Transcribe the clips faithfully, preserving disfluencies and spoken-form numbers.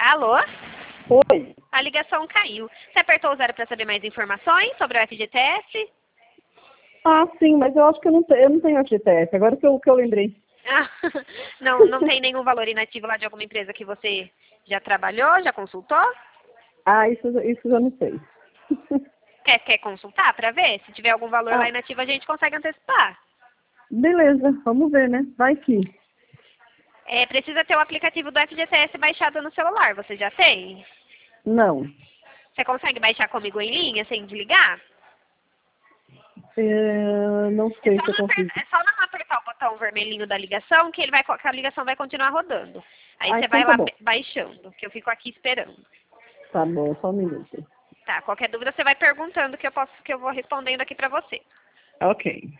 Alô? Oi. A ligação caiu. Você apertou o zero para saber mais informações sobre o F G T S? Ah, sim, mas eu acho que eu não, te, eu não tenho F G T S, agora que eu, que eu lembrei. Ah, não, não tem nenhum valor inativo lá de alguma empresa que você já trabalhou, já consultou? Ah, isso, isso eu já não sei. Quer, quer consultar para ver? Se tiver algum valor Ah, lá inativo, a gente consegue antecipar. beleza, vamos ver, né? Vai que. É, precisa ter o aplicativo do F G T S baixado no celular. Você já tem? Não. Você consegue baixar comigo em linha sem desligar? É, não É sei só, se eu não consigo. apertar, é só não apertar o botão vermelhinho da ligação que, ele vai, que a ligação vai continuar rodando. Aí Ah, você então vai tá lá bom. baixando, que eu fico aqui esperando. Tá bom, só um minuto. Tá, qualquer dúvida você vai perguntando que eu posso, que eu vou respondendo aqui pra você. Ok.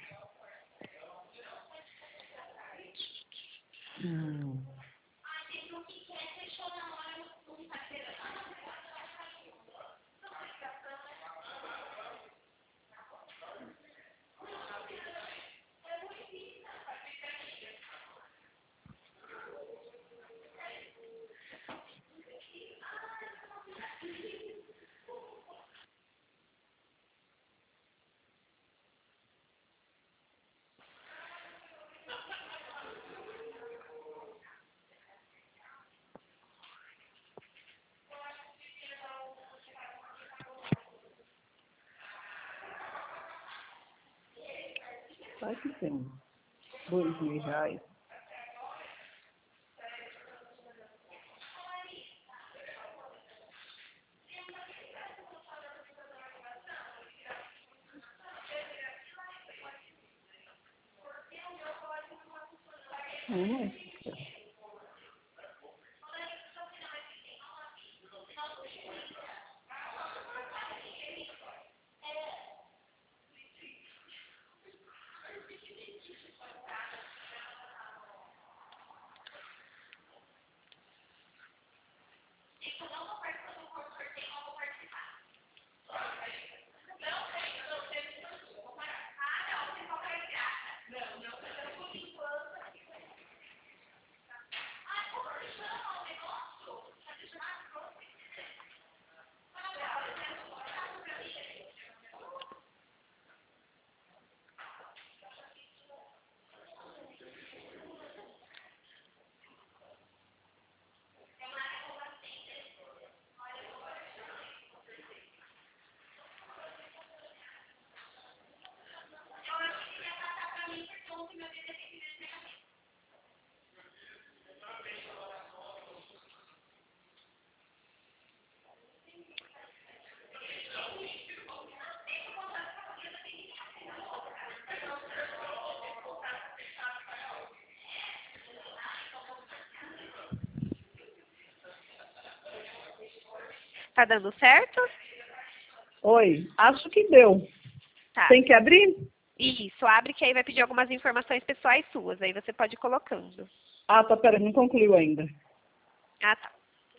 Hum. Vai que tem. Dois mil reais. Hum. Tá dando certo? Oi, acho que deu. Tá. Tem que abrir? Isso, abre que aí vai pedir algumas informações pessoais suas. Aí você pode ir colocando. Ah, tá, pera, não concluiu ainda. Ah, tá.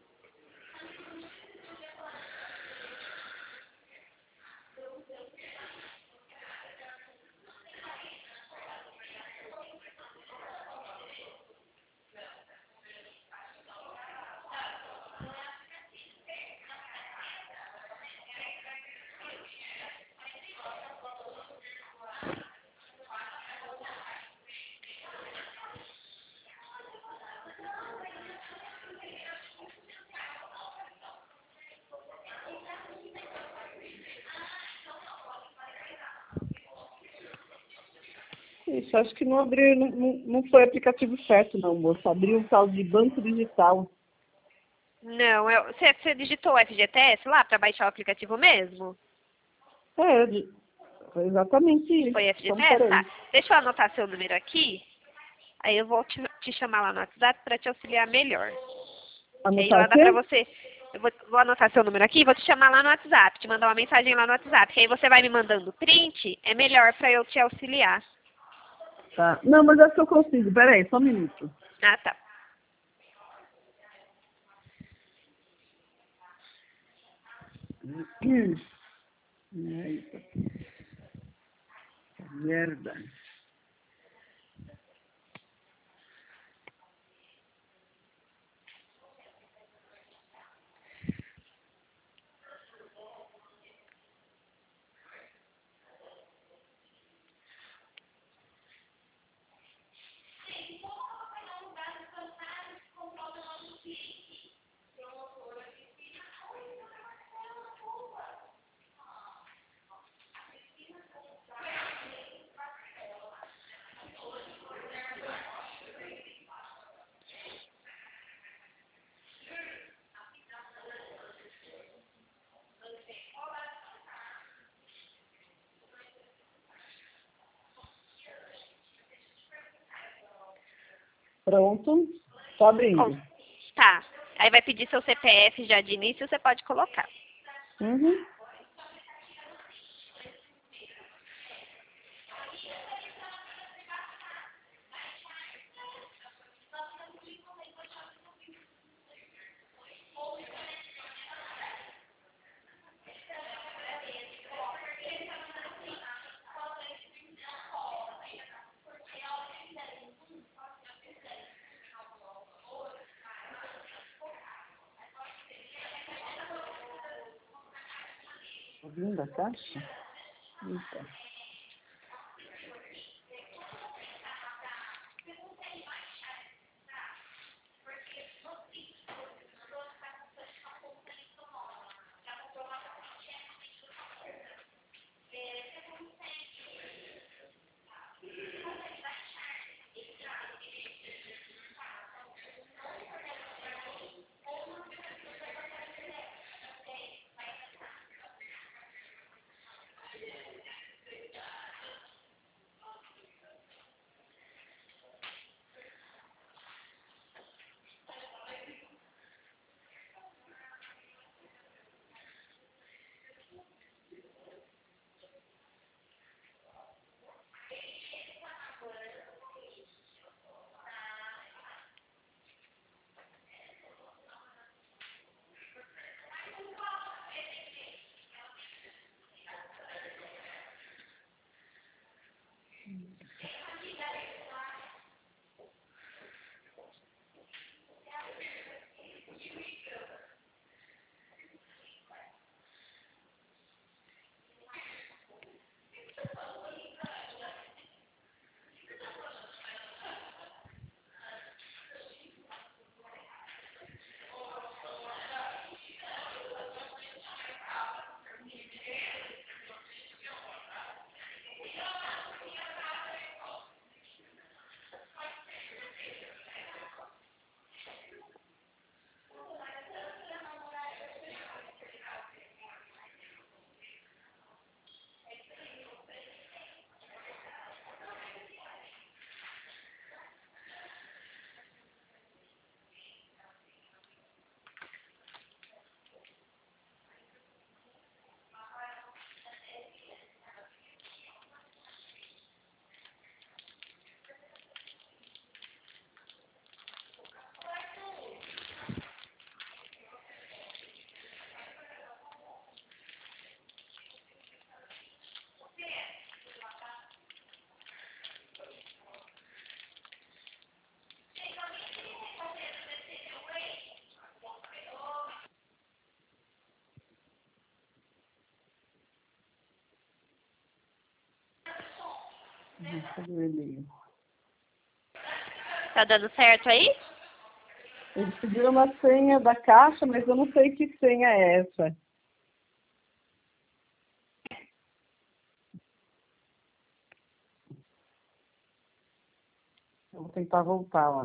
Isso, acho que não abriu, não, não não foi aplicativo certo, não, moço. Abriu um tal de banco digital. Não, eu, você, você digitou o F G T S lá para baixar o aplicativo mesmo? É, de- foi exatamente isso. Foi Então, F G T S? peraí. Tá. Deixa eu anotar seu número aqui. Aí eu vou te, te chamar lá no WhatsApp para te auxiliar melhor. Que aí Anotar lá o dá pra quê? você. Eu vou, vou anotar seu número aqui e vou te chamar lá no WhatsApp, te mandar uma mensagem lá no WhatsApp. Que aí você vai me mandando print, é melhor pra eu te auxiliar. Tá. Não, mas acho que eu consigo. Peraí, só um minuto. Ah, tá. Hum. É isso aqui. Merda. Pronto. Tô abrindo. Bom, tá. Aí vai pedir seu C P F já de início, você pode colocar. Uhum. Abrindo a caixa? Eita. Cadê o e-mail? Tá dando certo aí? Eles pediram uma senha da caixa, mas eu não sei que senha é essa. Eu vou tentar voltar lá.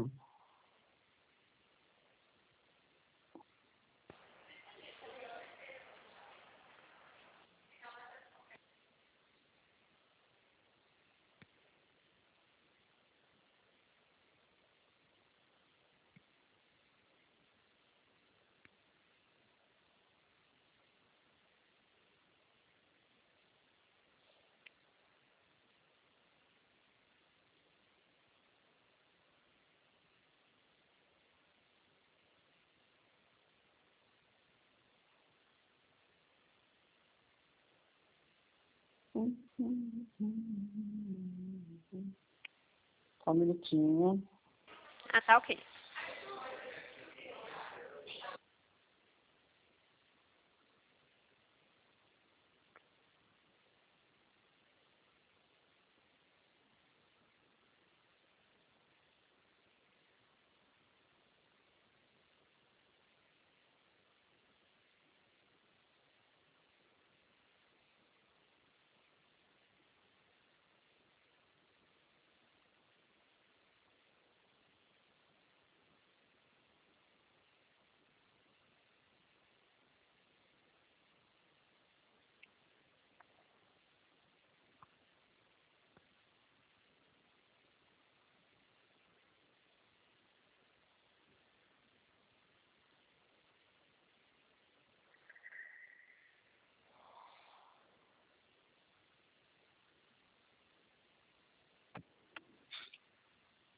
Só um minutinho. Ah, tá ok.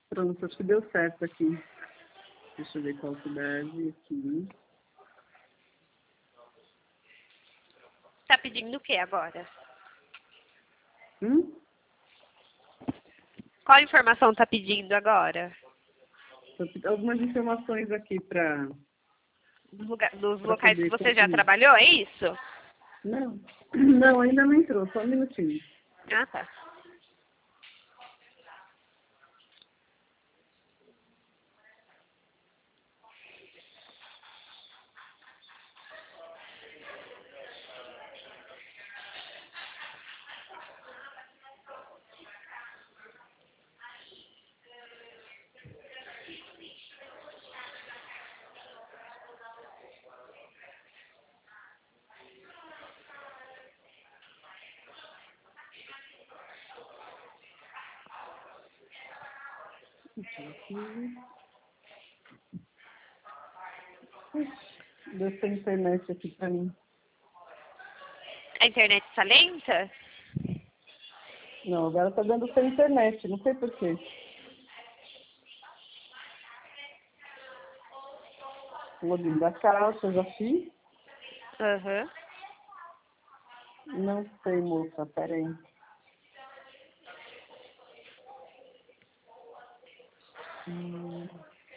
Pronto, acho que deu certo aqui. Deixa eu ver qual cidade aqui. Tá pedindo o que agora? Hum? Qual informação tá pedindo agora? Algumas informações aqui para... Dos, lugar, dos Pra locais que poder você já concluir. trabalhou, é isso? Não, não, ainda não entrou, só um minutinho. Ah, tá. Deu sem internet aqui pra mim. A internet está lenta? Não, agora tá dando sem internet, não sei porquê. Login da calça, já fiz? Aham. Não sei, moça, peraí. Hum.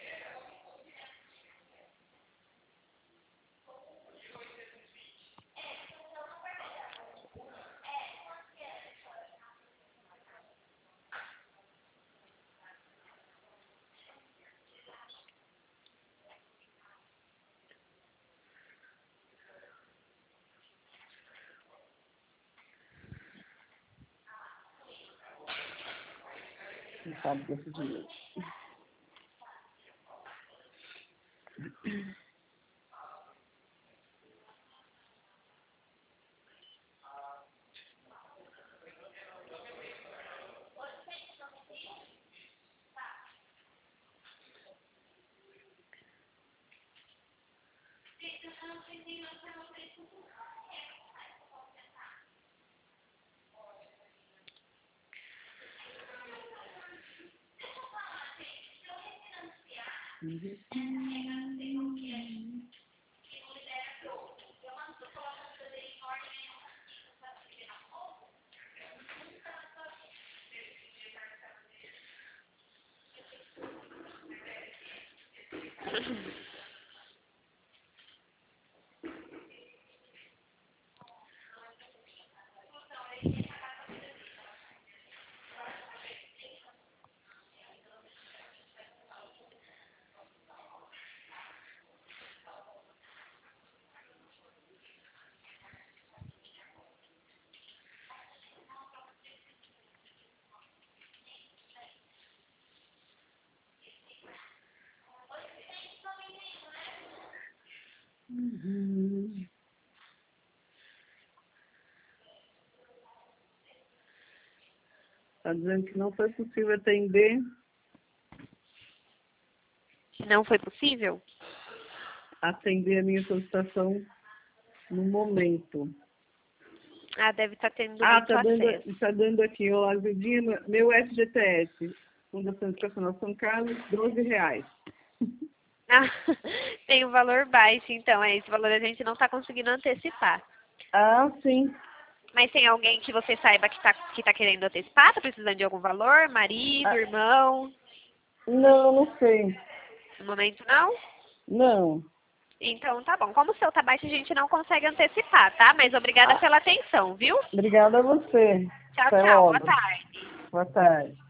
Não sabe desse dinheiro. Uhum. Tá dizendo que não foi possível atender, Não foi possível? atender a minha solicitação no momento. Ah, deve estar tendo Ah, muito tá dando, acesso. tá dando aqui, ó, Azedinha, meu F G T S, Fundação Educacional São Carlos, doze reais. Ah, tem um valor baixo, então. É, esse valor a gente não está conseguindo antecipar. Ah, sim. Mas tem alguém que você saiba que está que tá querendo antecipar? Está precisando de algum valor? Marido, Ah, irmão? não, não sei. No momento, não? Não. Então, tá bom. Como o seu tá baixo, a gente não consegue antecipar, tá? Mas obrigada Ah, pela atenção, viu? obrigada a você. Tchau, Até tchau. Boa logo. tarde. Boa tarde.